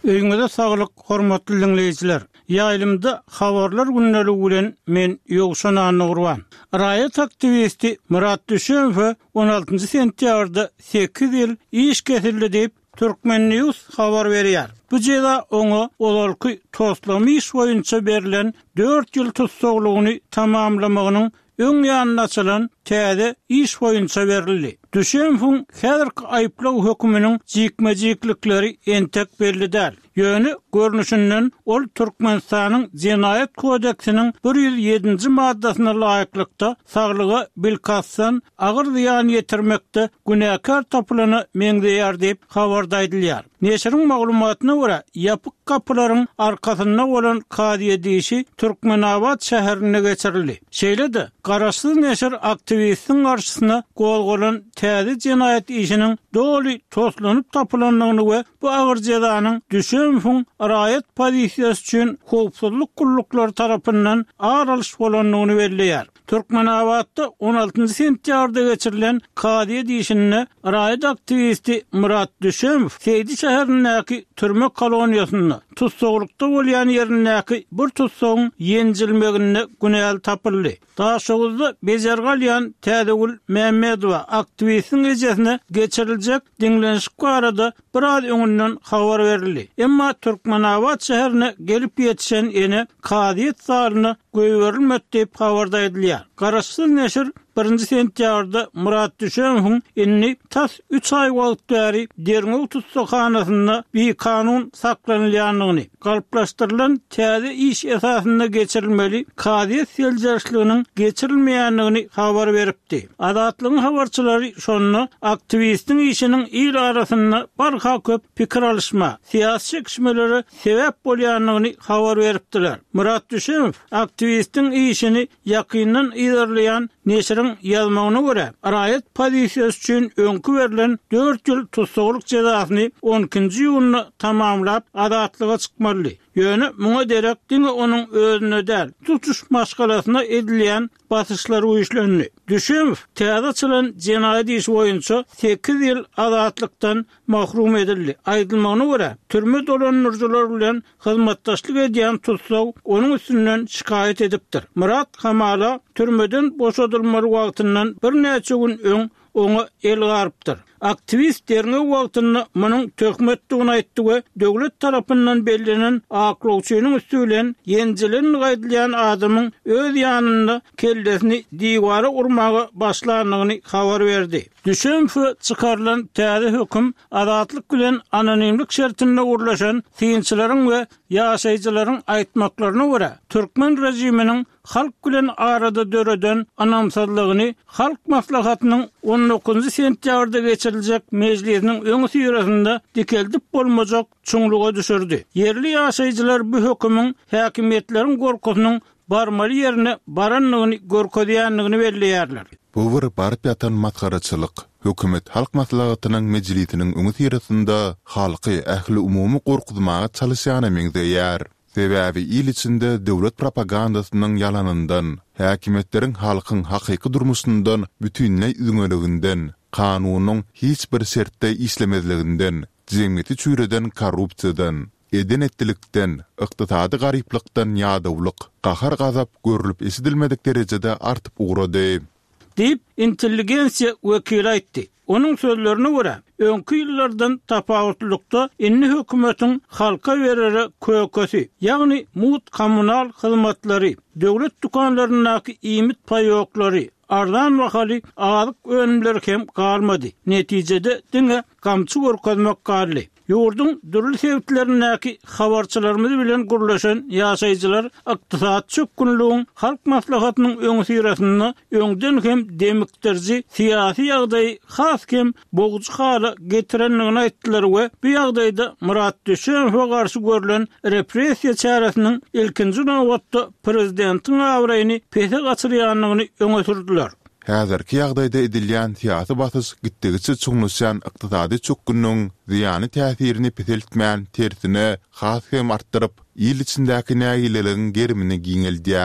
Öýüňizde saglyk, hormatly dinleýijiler. Ýaýlymda habarlar günnäli bilen men Ýogşan Anugurwan. Raýat aktivisti Murat Düşemow 16 sentýarda 8 ýyl iş kesildi diýip Türkmen News habar berýär. Bu jeda oňa olarky toslamy iş boýunça berilen 4 ýyl tutsaglygyny tamamlamagynyň öň ýanyna açylan täze iş boýunça berildi. Düşemow häzirki aýplaw höküminiň jikmejiklikleri entek bellidir. Ýöne görnüşinden ol Türkmenistanyň Jenaýat kodeksiniň 107-nji maddasyna laýyklykda saglyga bilkassan agyr ziýan ýetirmekde günäkär tapylany meňdeýär diýip habarda aýdylýar. Neşriň maglumatyna görä, ýapyk kapylaryň arkasynda bolan kady edişi Türkmenabad şäherine geçirildi. Şeýle-de garaşsyz neşir aktivistiň garşysyna golgolan täze jenaýat işiniň doly toslanyp tapylanlygyny we bu agyr jezanyň Düşemow raýat pozisiýasy üçin howpsuzlyk gullukları tarapyndan aralyş bolanlygyny belliýär. Türkmenabadda 16 sentýarda geçirilen kady edişine raýat aktivisti Murat Düşemow Seydi şäherindäki türme koloniýasyna tutsaglykda bolýan ýerindäki bir tutsagyň ýenjilmegine günäl tapyldy. Daha şoňuzda bejergalýan Täzegül Mämmedowa aktivistiň ejesine geçiriljek dinlenişik barada biraz öňünden habar berildi. Emma Türkmenabad şäherine gelip ýetişen ene kadyet zalyny göýberilmedi diýip habarda edilýär. Garaşsyz neşir 1 sentýarda Murat Düşemow inni tas 3 ay wagt bäri Derňew tutsakhanasynda bir kanun saklanylýanlygyny, galplaşdyrylan täze iş esasynda geçirilmeli kadyet seljerçliginiň geçirilmeýänligini habar beripdi. Adatlygyň habarçylary şonu aktivistiň işiniň il arasynda barha köp pikir alışma, siýasy çekişmeleri sebäp bolýanlygyny habar beripdiler. Murat Düşemow aktivistiň işini ýakyndan ilerleýän neşriň ýazmagyna görä, raýat pozisiýasy üçin öňkü berilen 4 ýyl tutsaglyk jezasyny 12-nji ýylyny tamamlap adatlyga çykmaly. Ýöne muňa derek diňe onuň özüne däl, tutuş maşgalasyna edilýän basyşlary uýuşlandy. Düşemow täze açylan jenaýat işi boýunça 8 ýyl azatlykdan mahrum edildi. Aýdylmagyna görä, türme dolanyrjylar bilen hyzmatdaşlyk edýän tutsag onuň üstünden şikaýet edipdir. Murat hamala türmeden boşadylmaly wagtyndan bir näçe gün öň oňa el garpdyr. Aktivist Derňew wagtyny munyň töhmetdigini aýtdy we döwlet tarapyndan bellenen aklawçynyň üstülen ýenjilen gaýdylýan adamyň öz ýanynda kellesini diwara urmagy başlandygyny habar berdi. Düşemow çykarlan täze höküm azatlyk bilen anonimlik şertinde urlaşan synçylaryň we ýaşaýjylaryň aýtmaklaryna görä Türkmen rejiminiň halk bilen arada döreden anamsazlygyny halk maslahatynyň 19 sentýarda geçiriljek meclisiniň öňü ýerinde dikeldip bolmajak çuňluga düşürdi. Yerli ýaşaýjylar bu hökümüň häkimetleriň gorkusynyň barmaly ýerine baranlygyny görkezýänligini belliýärler. Bu bir barıp ýatan matkaraçylyk. Hökümet halk maslahatynyň meclisiniň öňü ýerinde halky ähli umumy gorkutmaga çalışýany meňdeýär. Sebäbi il içinde döwlet propagandasynyň yalanyndan, häkimetleriň halkyň hakyky durmuşyndan bütünlei üňeliginden, kanunyň hiç bir şertde işlemezliginden, jemgyýeti çüýreden korrupsiýadan, edenetlikden, ykdysady garyplykdan ýadawlyk, gahar gazap görülip esidilmedik derejede artyp ugrady. Deyip intelligensiya wekili aýtdy. Onun sözlerine görä, öňkü ýyllardan tapawutlykda inni hökümetiň halka berere kökesi, ýagny mut kommunal hyzmatlary, döwlet dukanlarynyňky iýmit paýoklary, ardan bahaly azyk önümler hem galmady. Netijede diňe gamçy görkezmek garly. Ýurdun dürli sebäplerindäki habarçylarymyz bilen gurlaşan ýaşaýjylar ykdysat çökünlüğün halk maslahatynyň öňü ýerinde öňden hem demiktirji siýasy ýagdaý has hem bogujy hala getirenligini aýtdylar we bu ýagdaýda Murat Düşemow garşy görülen repressiýa çäresiniň ilkinji nowatda prezidentiň awraýyny pese gaçyrýanlygyny öňe sürdiler. Häzirki ýagdaýda edilýän siýasy basys gitdigiçe çuňlaşan ykdysady çökünlüğüň ziýany täsirini peseltmän tersine has hem artdyryp il içindäki nägileligiň gerimini giňeldýär.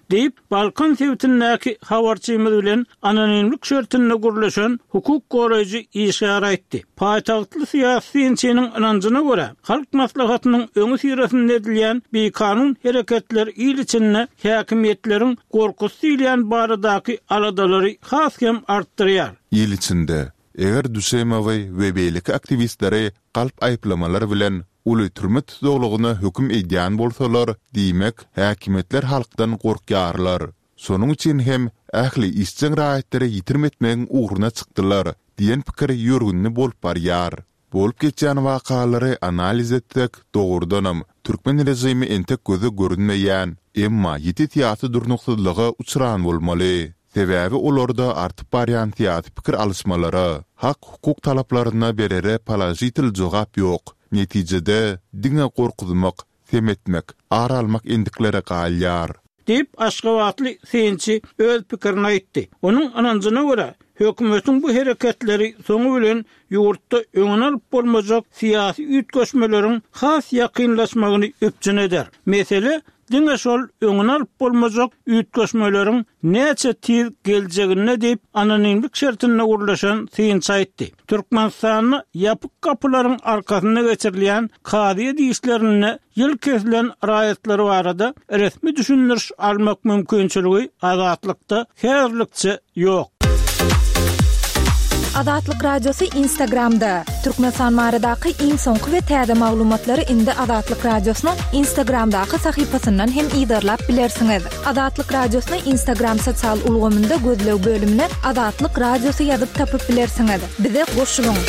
deyip Balkan Sewitindäki habarçymyz bilen anonimlik şertinde gurulşan hukuk goraýjy işgara etdi. Paýtagtly syýasy ýençiniň anancına görä, halk maslahatynyň öňü sirasynda edilýän bir kanun hereketler il içinde häkimetleriň gorkusy ilýän baradaky aladalary haskem artdyrýar. Il içinde eger düşemewy we beýlik aktivistleri galp aýplamalar bilen uly türme tutulgyny höküm edýän bolsalar, diýmek häkimetler halkdan gorkýarlar. Sonuň üçin hem ähli işçi raýatları ýitirmetmegiň uğruna çykdylar diýen pikir ýörgünni bolup barýar. Bolup geçýän wakalary analiz etdik, dogurdanam türkmen rejimi entek gözü görünmeýän, emma ýeti tiýatry durnuksyzlygy uçuran bolmaly. Sebäbi olarda artyp barýan tiýatry pikir alışmalary, hak hukuk talaplaryna berere palajitil jogap ýok. Netijede diňe gorkuzmak, semetmek, ar almak endiklere galýar. Deyip Aşgabatly sençi öz pikirini aýtdy. Onuň anancına görä, hökümetiň bu hereketleri soňu bilen ýurtda öňüne alyp bolmajak syýasy üýtgeşmeleriň has ýakynlaşmagyny öpjün eder. Mesele diňe şol öňüne alyp bolmajak üýtgeşmeleriň näçe tiz geljegine diýip anonimlik şertinde gurulşan sençi aýtdy. Türkmenistanyň ýapyk kapylaryň arkasynda geçirilýän kady diýişlerini ýyl kesilen raýatlary barada resmi düşündiriş almak mümkinçiligi azatlykda häzirlikçe ýok. Azatlyk radiosu Instagramda. Türkmenistan maradaky iň soňky we täze maglumatlary indi Azatlyk radiosynyň Instagramdaky sahypasynyň hem ýydarlap bilersiňiz. Azatlyk radiosyny Instagram sosial ulgamynda gözlew bölümine Azatlyk radiosu ýazyp tapyp bilersiňiz. Bize goşulyň.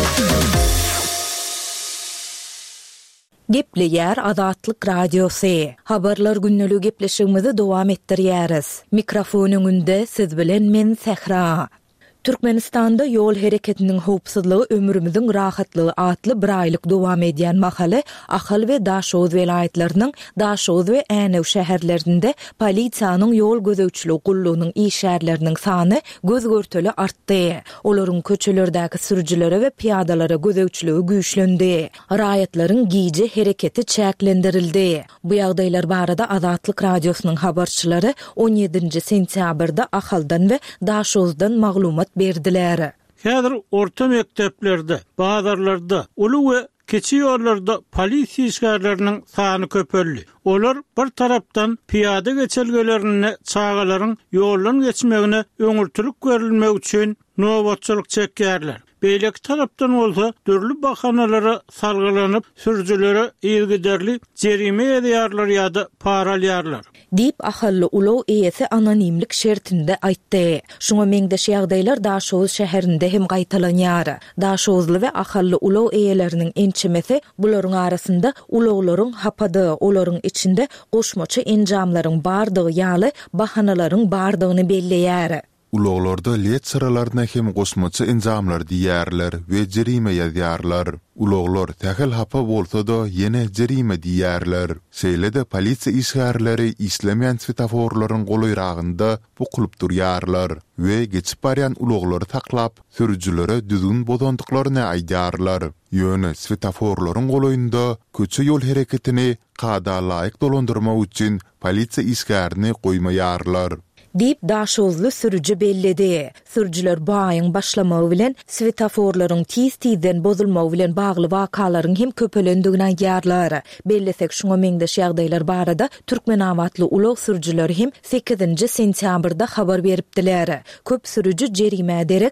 Gepleýär Azatlyk radiosu. Habarlar günnäli gepleşigimizi dowam etdirýäris. Mikrofonyň önünde siz bilen men Sehra. Türkmenistanda yol hereketiniň howpsuzlygy ömrümiziň rahatlygy atly bir aýlyk dowam edýän mahaly Ahal we Daşoz welaýatlarynyň Daşoz we Änew şäherlerinde polisiýanyň yol gözegçiligi gullugynyň işärleriniň sany göz görteli artdy. Olaryň köçelerdäki sürüjilere we piýadalara gözegçiligi güýçlendi. Raýatlaryň giýje hereketi çäklendirildi. Bu ýagdaýlar barada Azatlyk radiosynyň habarçylary 17 sentýabrda Ahaldan we Daşozdan maglumat berdiler. Häzir orta mekteplerde, bazarlarda, uly we keçi ýollarda polisiýa işgärleriniň sany köpelli. Olar bir tarapdan piýada geçelgelerini çağalaryň ýoldan geçmegine öňürtülük berilmek üçin nowatçylyk çekýärler. Beýleki tarapdan bolsa dörli bahanalara salgylanyp sürüjilere ýygyderli jerime edýärler ýa-da paralýarlar. Dip ahally ulaw eýesi anonimlik şertinde aýtdy. Şoňa meňdeş ýagdaýlar Daşoz şäherinde hem gaýtalanýar. Daşozly we ahally ulaw eýeleriniň ençemesi bularyň arasynda ulawlaryň hapady, olaryň içinde goşmaçy enjamlaryň bardygy ýaly bahanalaryň bardygyny belleýär. Ulaglarda let sıralaryna hem gosmaçy enjamlar diýärler we jerime ýazýarlar. Ulaglar tähel hapa bolsa da ýene jerime diýärler. Şeýle-de polisiýa işgärleri islemýän svetoforlaryň golaýragynda bukulyp durýarlar we geçip barýan ulaglary taklap sürüjilere düzgün bozandyklaryny aýdýarlar. Ýöne svetoforlaryň golaýynda köçe ýol hereketini kada laýyk dolandyrmak üçin polisiýa işgärini goýmaýarlar. Dip Daşozly sürüjü belledi. Sürüjüler bu aýyň başlamagy bilen svetoforlaryň tiz-tizden bozulmagy bilen bagly wakalaryň hem köpelendigini aýdýarlar. Bellesek şoňa meňdeş ýagdaýlar barada Türkmen awatly ulaw sürüjüleri hem 8 sentýabrda habar beripdiler. Köp sürüjü jerime ederek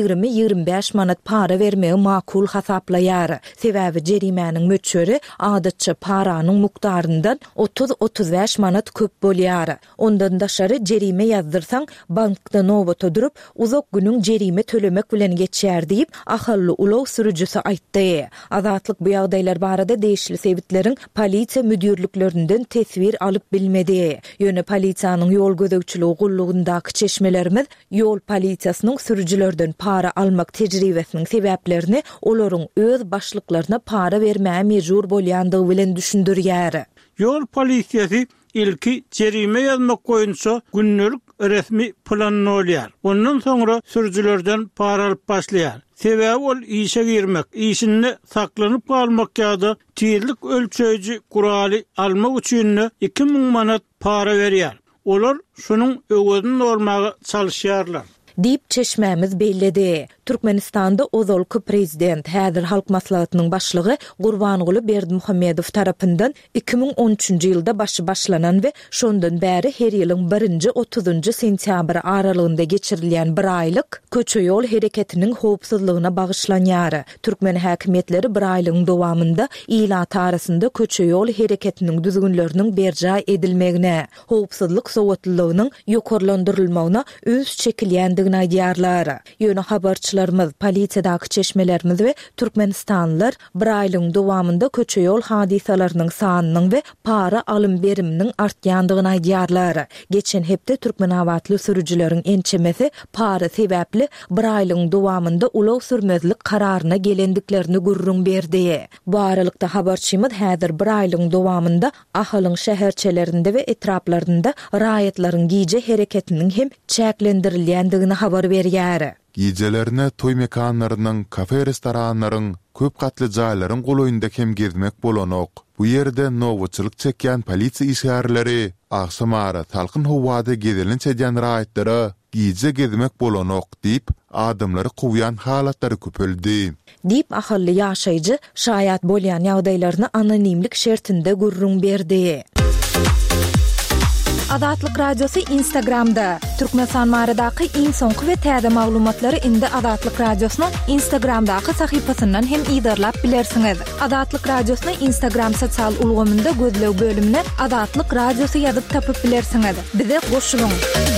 20-25 manat para vermegi makul hasaplaýar. Sebäbi jerimäniň möçleri adatça paranyň mukdaryndan 30-35 manat köp bolýar. Ondan daşary jerime ýazdyrsaň bankda nowata durup uzak günüň jerime tölemek bilen geçýär diýip ahally ulaw sürüjüsi aýtdy. Azatlyk bu ýagdaýlar barada değişli sebitleriň polisiýa müdürliklerinden tesbir alyp bilmedi. Ýöne polisiýanyň ýol gözegçiligi gullugyndaky çeşmelerimiz ýol polisiýasynyň sürüjülerden para almak tejribesiniň sebäplerini olaryň öz başlyklaryna para bermäge mejbur bolýandygy bilen düşündirýär. Ýol polisiýasy ilki jerime ýazmak goýunça günnelik resmi planlanýar. Ondan soňra sürüjülerden para alyp başlaýar. Sebäbi ol işe girmek, işinde saklanyp galmak ýa-da tizlik ölçeýiji guraly almak üçin 2000 manat para berýär. olar şunun öwedin olmagy çalışýarlar. Dip çeşmemiz belledi. Türkmenistanda ozalky prezident häzir halk maslahatynyň başlygy Gurbanguly Berdimuhammedow tarapyndan 2013-nji ýylda başlanan we şondan bäri her ýylyň 1-30 sentýabr aralygynda geçirilýän bir aýlyk köçe ýol hereketiniň howpsuzlygyna bagyşlanýar. Türkmen häkimetleri bir aýlygyň dowamında ýylat arasynda köçe ýol hereketiniň düzgünleriniň berja edilmegine, howpsuzlyk sowatlygynyň ýokarlandyrylmagyna öz çekilýändigini aýdýarlar. Ýöne habarçylarymız, polisiýadaky çeşmelerimiz we Türkmenistanlylar bir aýlyň dowamında köçe ýol hadisalarynyň sanynyň we para alym beriminiň artýandygyny aýdýarlar. Geçen hepde Türkmen awatly sürüjileriň ençemesi para sebäpli bir aýlyň dowamında ulaw sürmezlik kararyna gelendiklerini gurrun berdi. Bu aralykda habarçymyz häzir bir aýlyň dowamında ahalyň şäherçelerinde we etraplarynda raýatlaryň giýje hereketiniň hem çäklendirilýändigini habar berýär. Gijelerine toy mekanlarynyň, kafe restoranlaryň, köp katly jaýlaryň golaýynda hem gezmek bolanok. Bu ýerde nowaçylyk çekýän polisiýa işgärleri akşamara talkyn howada gezilen çedýän raýatlara gije gezmek bolanok diýip adamlary kuwyan halatlary köpeldi. Dip ahally ýaşaýjy şaýat bolýan ýagdaýlaryny anonimlik şertinde gurrun berdi. Adatlyk radiosu Instagramda. Türkmenistan maradaky iň soňky we täze maglumatlary indi Adatlyk radiosynyň Instagramdaky sahypasyndan hem ýydarlap bilersiňiz. Adatlyk radiosyny Instagram sosial ulgamynda gözlew bölümine Adatlyk radiosu ýazyp tapyp bilersiňiz. Bize goşulyň.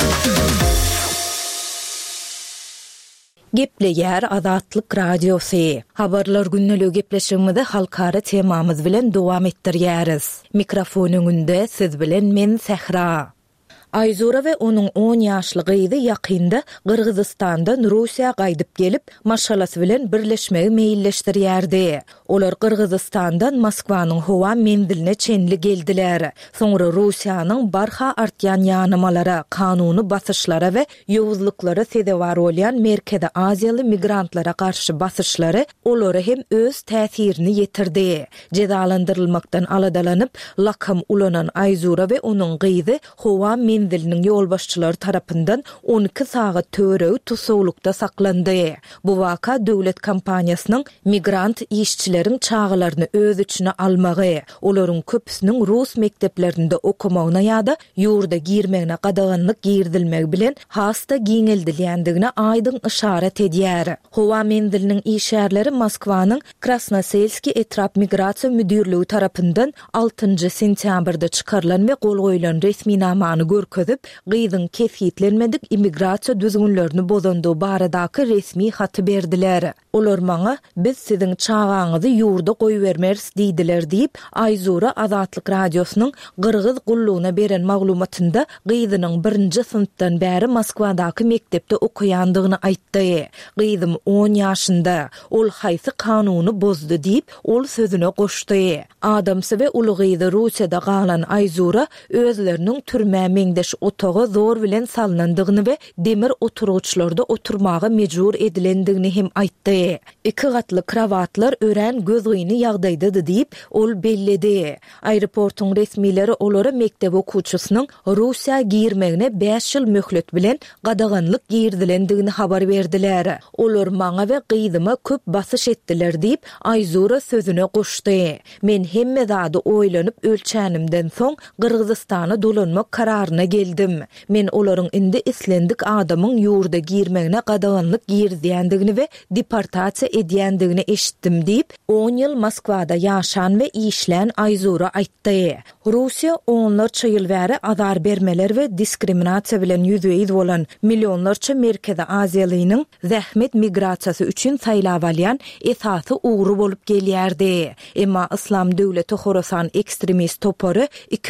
Gepleýär Adatlyk radiosu. Habarlar günneligi gepleşigimizde halkara temamyz bilen dowam etdirýäris. Mikrofonyň önünde siz bilen men Sehra. Ayzura we onuň 10 ýaşly gyzy ýakynda Kyrgyzstandan Russiýa gaýdyp gelip, maşgalasy bilen birleşmegi meýilleşdirýärdi. Olar Kyrgyzstandan Moskwanyň howa mendiline çenli geldiler. Soňra Russiýanyň barha artýan ýanymalara, kanuny basyşlara we ýowuzlyklara sebäp bolýan Merkezi Aziýaly migrantlara garşy basyşlary olary hem öz täsirini ýetirdi. Cezalandyrylmakdan aladalanyp, lakam ulanan Ayzura we onuň gyzy howa mendiliniň ýolbaşçylary tarapyndan 12 sagat törew tutuklukda saklandy. Bu waka döwlet kampaniýasynyň migrant işçileriň çağılaryny öz içine almagy, olaryň köpüsiniň rus mekteplerinde okumagyna ýa-da ýurda girmegine gadaganlyk girdilmegi bilen hasta giňeldilýändigine aýdyn işaret edýär. Howa mendiliniň işgärleri Moskwanyň Krasnoselski etrap migrasiýa müdürligi tarapyndan 6 sentýabrda çykarylan we gol goýulan resmi namany görkezip, gyzyň kesitlenmedik immigrasiýa düzgünlerini bozandyğı baradaky resmi haty berdiler. Olar maňa biz siziň çağaňyzy ýurda goýbermeriz diýdiler diýip Ayzura Adatlyk radiosynyň Kyrgyz gullugyna beren maglumatynda gyzynyň 1-nji synpdan bäri Moskwadaky mektepde okuýandygyny aýtdy. Gyzym 10 ýaşynda, ol haýsy kanuny bozdy diýip ol sözüne goşdy. Adamsy we uly gyzy Russiýada galan Ayzura özleriniň türmä meňdeş otagy zor bilen salnandygyny we demir oturguçlarda oturmagy mejbur edilendigini hem aýtdy. 2 gatly krawatlar ören göz gyny ýagdaýda diýip ol belledi. Aeroportyň resmileri olary mektep okuwçysynyň Russiýa girmegine 5 ýyl möhlet bilen gadaganlyk girdilendigini habar berdiler. Olar maňa we gyzyma köp basyş etdiler diýip Ayzura sözüne goşdy. Men hemme zady oýlanyp ölçänimden soň Kyrgyzstana dolanmak kararyna geldim. Men olaryň indi islendik adamyň ýurda girmegine gadaganlyk girdýändigini we deportasiýa edýändigini eşitdim diýip 10 ýyl Moskwada ýaşan we işlän Ayzura aýtdy. Russiýa onlarça ýyl bäri azar bermeler we diskriminasiýa bilen ýüzüýiz bolan milyonlarça Merkezi Aziýalynyň zähmet migrasiýasy üçin saýlap alýan esasy ugry bolup gelýärdi. Emma Islam döwleti Horasan ekstremist topary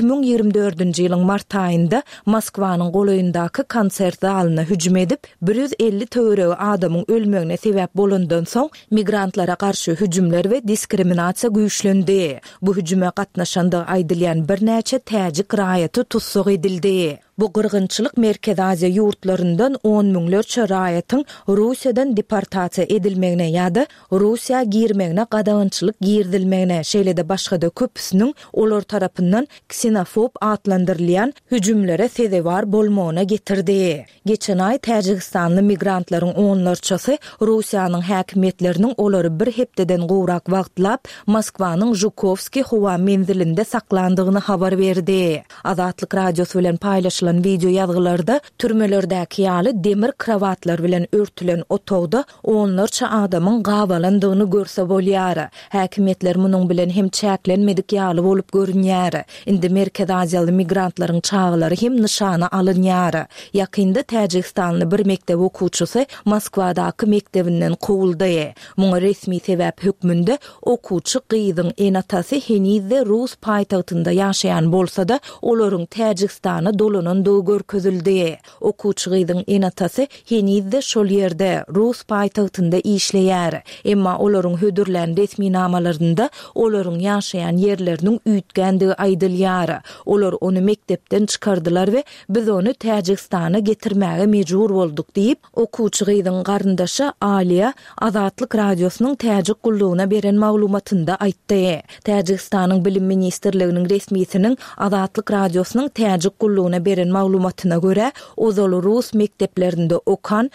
2024-nji ýylyň mart aýynda Moskwanyň golaýyndaky konsert zalyna hüjüm edip 150 töwerew adamyň ölmegine sebäp bolandan soň migrantlara garşy hüjümler we diskriminasiýa güýçlendi. Bu hüjüme gatnaşandy aýdylýan bir näçe täjik raýaty tutsuk edildi. Bu gyrgynçylyk Merkez Aziya ýurtlaryndan 10 miňlerçe raýatyň Russiýadan deportasiýa edilmegine ýa-da Russiýa girmegine gadagynçylyk girdilmegine şeýle-de başga-da köpüsiniň olar tarapyndan ksenofob atlandyrylýan hüjümlere sebäpkär bolmagyna getirdi. Geçen ay Täjikistanly migrantlaryň onlarçasy Russiýanyň häkimetleriniň olary bir hepdeden gowrak wagtlap Moskwanyň Zhukovskiy howa menzilinde saklandygyny habar berdi. Azatlyk radiosu bilen paýlaşylan video ýazgylarda türmelerdäki ýaly demir krawatlar bilen örtülen otowda onlarça adamyň gabalandygyny görse bolýar. Häkimetler munyň bilen hem çäklenmedik ýaly bolup görünýär. Indi Merkez Aziýaly migrantlaryň çağlary hem nişana alınýar. Ýakynda Täjikistanly bir mektep okuwçysy Moskwadaky mektebinden kowuldy. Muňa resmi sebäp hökmünde okuwçy gyzyň enatasy henizde Rus paýtagtynda ýaşaýan bolsa-da olaryň Täjikistana dolanandygy görkezildi. Okuwçy gyzyň enatasy henizde şol ýerde Rus paýtagtynda işleýär. Emma olaryň hödürlän resmi namalarynda olaryň ýaşaýan ýerleriniň üýtgendigi aýdylýar. Olar onu mektepden çykardylar we biz onu Täjikistana getirmäge mejbur boldyk diýip okuwçy gyzyň garyndaşy Aliya Azatlyk radiosynyň täjik gullugyna beren maglumatynda aýtdy. Täjikistanyň bilim ministrliginiň resmiýetiniň Azatlyk radiosynyň täjik gullugyna beren maglumatyna görä, ozal Rus mekteplerinde okan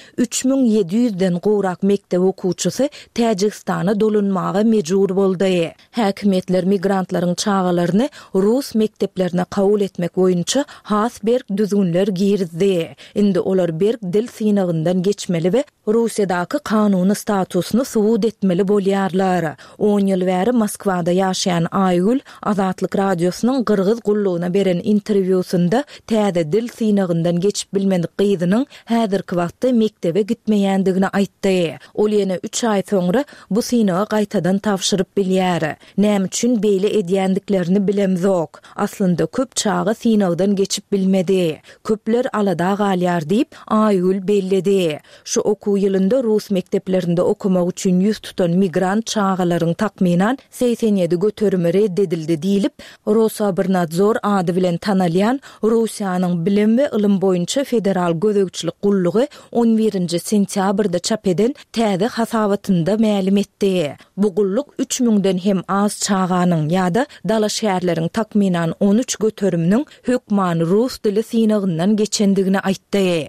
3700-den gowrak mektep okuwçysy Täjikistana dolanmaga mejbur boldy. Häkimetler migrantlaryň çağalaryny Rus mekteplerine kabul etmek boýunça has berk düzgünler girdi. Indi olar berk dil synagyndan geçmeli we Russiýadaky kanuny statusyny subut etmeli bolýarlar. 10 ýyl bäri Moskwada ýaşaýan Aýgül Azatlyk radiosynyň Gyrgyz gullugyna beren interwýusynda täze dil synagyndan geçip bilmedik gyzynyň häzirki wagtda mektebe gitmeýändigini aýtdy. Ol ýene 3 ay soňra bu synaga gaýtadan tapşyryp bilýär. Näme üçin beýle edýändiklerini bilemzok. Aslynda köp çağı synagdan geçip bilmedi. Köpler alada galýar diýip Aýgül belledi. Şu okuw ýylynda Rus mekteplerinde okumak üçin ýüz tutan migrant çağalaryň takminan 87 göterimi reddedildi diýilip Rosabirnadzor ady bilen tanalýan Russiýanyň bilim we ilim boýunça federal gözegçilik gullugy 11-nji sentýabrda çap eden täze hasabatynda ma'lum etdi. Bu gulluk 3000-den hem az çağanyň ýa-da dala şäherleriň takminan 13 göteriminiň hökmany Rus dili synagyndan geçendigini aýtdy.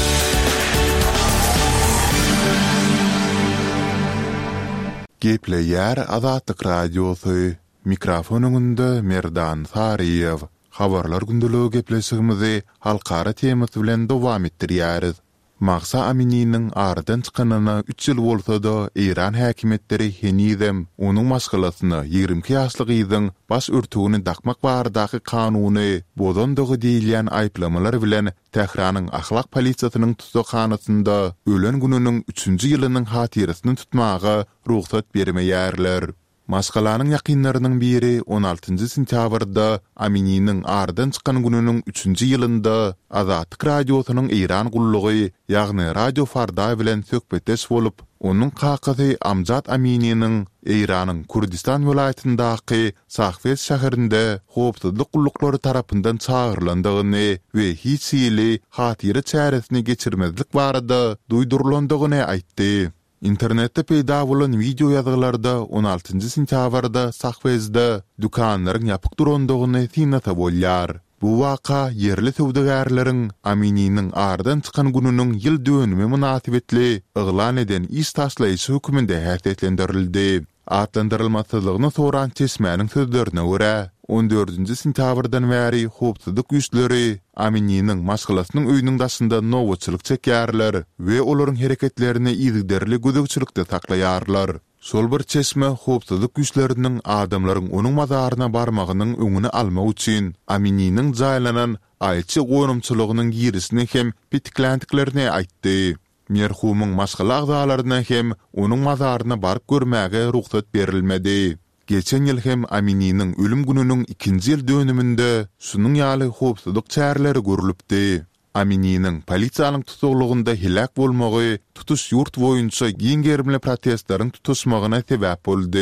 Gepleýär Azatlyk radiosu. Mikrofonunda Merdan Sariýew. Habarlar gündüligi gepleşigimizi halkara temasy bilen dowam etdirýäris. Mahsa Amini'nin aradan çykanyna 3 ýyl bolsa-da İran häkimetleri henizem onuň maşgalasyny 22 ýaşlyk gyzyň baş örtügini dakmak baradaky kanuny bozandygy diýilýän aýplamalar bilen Tehranyň ahlak polisiýasynyň tutaqhanasynda ölen gününiň 3-nji ýylynyň hatyrysyny tutmaga ruhsat bermeýärler. Maşgalanyň ýakynlarynyň biri 16-njy sentýabrda Amini'nin aradan çykan gününiň 3-nji ýylynda Azatlyk radiosynyň İran gullugy ýagny Radio Farda bilen söhbetdeş bolup, onuň kakasy Amjad Amini'nin İranyň Kurdistan welaýatyndaky Sahfez şäherinde howpsuzlyk gullukları tarapyndan çağırlandygyny we hiç ýyly hatyry çäresini geçirmezlik barada duýdurulandygyny aýtdy. İnternetde peýda bolan video ýazgylarda 16-njy sentýabrda Sahfezde dukanlaryň ýapyk durandygyny synata bolýar. Bu waka yerli sowdagärleriň Amini'nin aradan çykan gününiň ýyl dönümi münasibetli yglan eden iş taşlaýyşy hökmünde häsiýetlendirildi. Atlandyrylmasyzlygyny soran çeşmäniň sözlerine görä 14-nji sentýabrdan bäri howpsuzlyk güýçleri Amini'nin maşgalasynyň öýüniň daşynda nowaçylyk çekýärler we olaryň hereketlerini ýygderli gözegçilikde saklaýarlar. Şol bir çeşme howpsuzlyk güýçleriniň adamlaryň onuň mazaryna barmagynyň öňüne almak üçin Amini'nin jaýlanan aýçy goýnumçylygynyň girisini hem pitikländiklerini aýtdy. Merhumyň maşgala agzalaryna hem onuň mazaryna baryp görmäge ruhsat berilmedi. Geçen ýyl hem Amini'nin ölüm gününiň 2-nji ýyl dönüminde şunyň ýaly howpsuzlyk çäreleri görülipdi. Amini'nin polisiýanyň tutuklugynda hilak bolmagy tutuş ýurt boýunça giň gerimli protestlaryň tutuşmagyna sebäp boldy.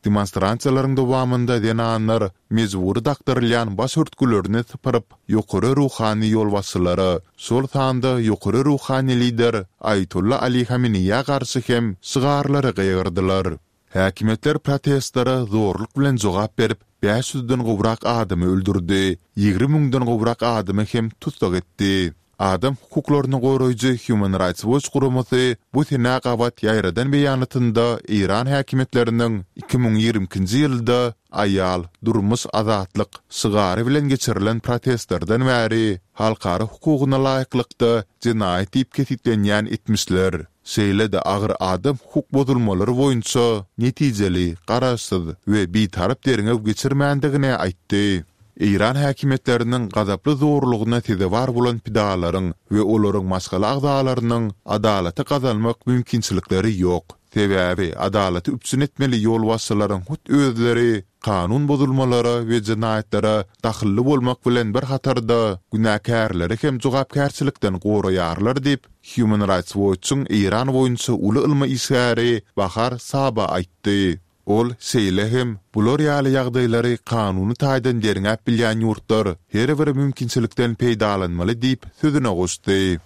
Demonstransiýalaryň dowamında denanlar mezburi dakdyrylýan baş örtgülerini typyryp, ýokary ruhany ýolbaşçylary, şol sanda ýokary ruhany lider Aytullah Ali Khamenei'ye garşy hem sygarlary gygyrdylar. Häkimetler protestlara zorluk bilen jogap berip, 500'den gowrak adamy öldürdi, 20.000'den gowrak adamy hem tutsak etdi. Adam hukuklaryny goraýjy Human Rights Watch guramasy bu tenaqabat ýaýradan beýanatynda İran häkimetleriniň 2020-nji ýylda aýal, durmuş azatlyk, sygary bilen geçirilen protestlerden bäri halkara hukugyna laýyklykda jinayet diýip kesitlenýän etmişler. Şeýle-de agyr adam hukuk bozulmalary boýunça netijeli, garaşsyz we bitarap derine geçirmändigine aýtdy. İran häkimetleriniň gazaply zorlugyna tezewar bolan pidalaryň we olaryň maşgala agzalarynyň adalaty gazanmak mümkinçilikleri ýok. Sebäbi adalaty üpsün etmeli ýolbaşçylaryň hut özleri kanun bozulmalary we jinaýatlere dahilli bolmak bilen bir hatarda günäkärleri hem jogapkärçilikden goraýarlar diýip Human Rights Watch'un İran boýunça uly ilmi isgäri Bahar Saba aýtdy. Ol şeýle hem bular ýaly ýagdaýlary kanuny taýdan derine bilýän ýurtlar her bir mümkinçilikden peýdalanmaly diýip sözüne goşdy.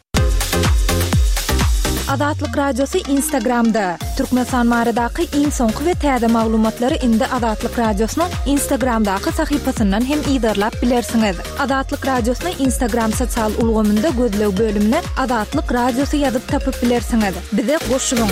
Adatlyk radiosu Instagramda. Türkmenistan maradaky iň soňky we täze maglumatlary indi Adatlyk radiosynyň Instagramdaky sahypasyndan hem ýydarlap bilersiňiz. Adatlyk radiosyny Instagram sosial ulgamynda gözlew bölümine Adatlyk radiosu ýazyp tapyp bilersiňiz. Bize goşulyň.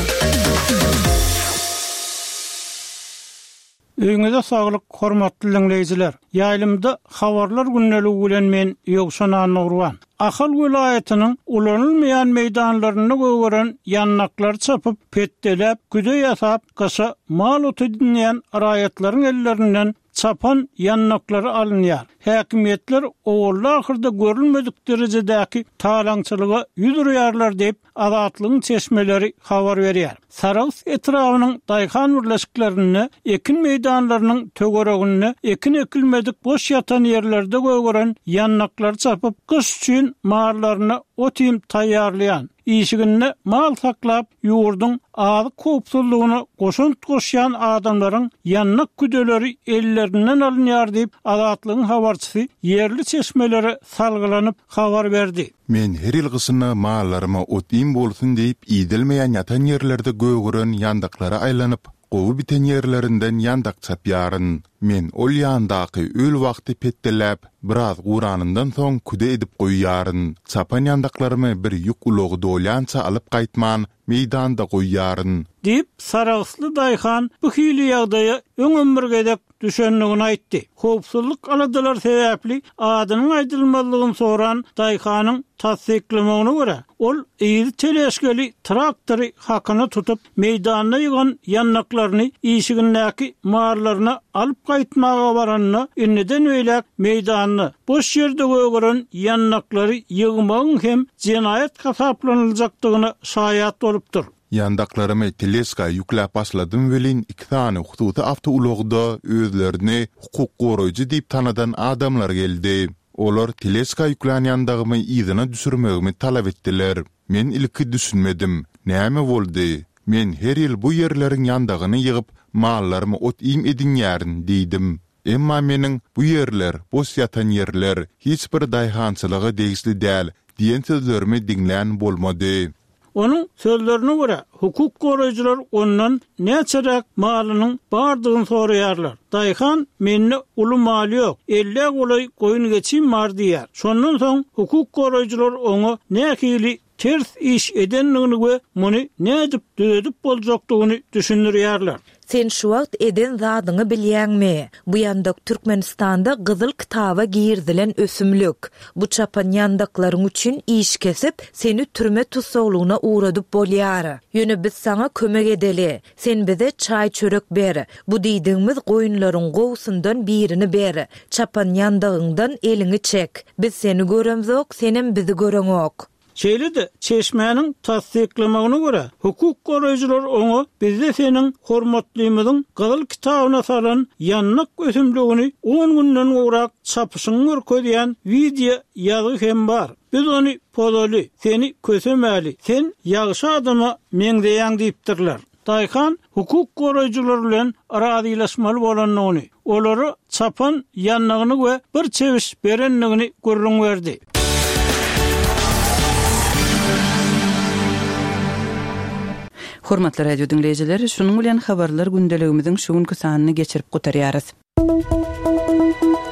Öňüňizde saglyk, hormatly dinleýijiler. Ýaýlymda habarlar günneligi bilen men Ýogşan Anurwan. Ahal vilayatynyň ulanylmaýan meýdanlaryny göwüren ýannaklar çapyp, petdelep, güde ýasap, gysy mal otudynýan raýatlaryň ellerinden çapan ýannaklary alynýar. Häkimetler owalla ahyrda görülmedik derejedäki talaňçylyga ýüdürýärler diýip adatlygyň çeşmeleri habar berýär. Saraws etrawynyň daýhan birleşiklerini, ekin meýdanlarynyň tögeregini, ekin ekilmedik boş ýatan ýerlerde göwüren ýannaklar çapyp, kış üçin marlaryny otym taýýarlaýan. İşiginde mal saklap ýurdun azy kopsullygyny goşunt goşýan adamlaryň ýannak küdeleri ellerinden alynýar diýip adatlygyň habarçysy yerli çeşmeleri salgylanyp habar berdi. Men her ýyl gysyna mallaryma otym bolsun diýip ýedilmeýän ýatan ýerlerde göwüren ýandaklara aýlanyp, gowy biten ýerlerinden ýandak çapýaryn. Men ol ýandaky öl wagty petdelep, biraz guranyndan soň küde edip goýýaryn. Çapan ýandaklarymy bir ýük ulogy dolýança alyp gaýtman, meýdanda goýýaryn. Diýip Saragsly daýhan bu hili ýagdaýa öňümürgedek düşenligini aýtdy. Howpsuzlyk aladalar sebäpli adynyň aýdylmalygyny soran daýhanyň tasdiklemegine görä, ol ýyly teleşgeli traktory hakyny tutup meýdanyna ýygan ýannaklaryny işigindäki marlaryna alyp gaýtmaga baranyny, inneden öýlek meýdanyny boş ýerde göwüren ýannaklary ýygmagyň hem jinayet hasaplanyljakdygyny şaýat bolupdyr. Ýandaklarymı teleska ýükläp başladym welin 2 tane hukuky awtoulogda özlerini hukuk goraýjy diýip tanadan adamlar geldi. Olar teleska ýüklenýändigimi ýygyna düşürmegimi talap etdiler. Men ilki düşünmedim. Näme boldy? Men her ýyl bu ýerleriň ýandagyny ýygyp mallarymy otym edinýärin diýdim. Emma meniň bu ýerler, boş ýatan ýerler hiç bir daýhançylyga degisli däl diýen sözlerimi diňlän bolmady. Onun sözlerine göre hukuk goraýjylar ondan näçerek malynyň bardygyny soraýarlar. Daýhan menne uly maly ýok, 50 golay goýun geçim mar diýär. Şondan soň hukuk goraýjylar oňa nähili ters iş edenligini we muny nädip düzedip boljakdygyny düşündirýärler. Sen şu wagt eden zadyny bilýänmi? Bu ýandak Türkmenistanda gyzyl kitaba girdilen ösümlük. Bu çapan ýandaklaryň üçin iş kesip, seni türme tutsaglygyna uğradyp bolýar. Ýöne biz sana kömek edeli. Sen bize çay çörek ber. Bu diýdiňimiz goýunlaryň gowsundan birini ber. Çapan ýandagyňdan elini çek. Biz seni göremzok, senem bizi göreňok. Şeýle-de çeşmäniň tasdiklemegine görä, hukuk goraýjylar oňa bizde seniň hormatlymyzyň gyzyl kitabyna salan ýannak ösümligini 10 günden gowrak çapyşyň görkezýän video ýazy hem bar. Biz ony podaly, seni kösemäli, sen ýagşy adama meňdeýän diýipdirler. Dayhan hukuk goraýjylar bilen arazylaşmaly bolanyny, olary çapan ýanlygyny we bir çeviş berenligini görüň berdi. Hormatly radio dinleyijiler, şunuň bilen habarlar gündeligimiziň şu günkü sanyny geçirip gutarýarys.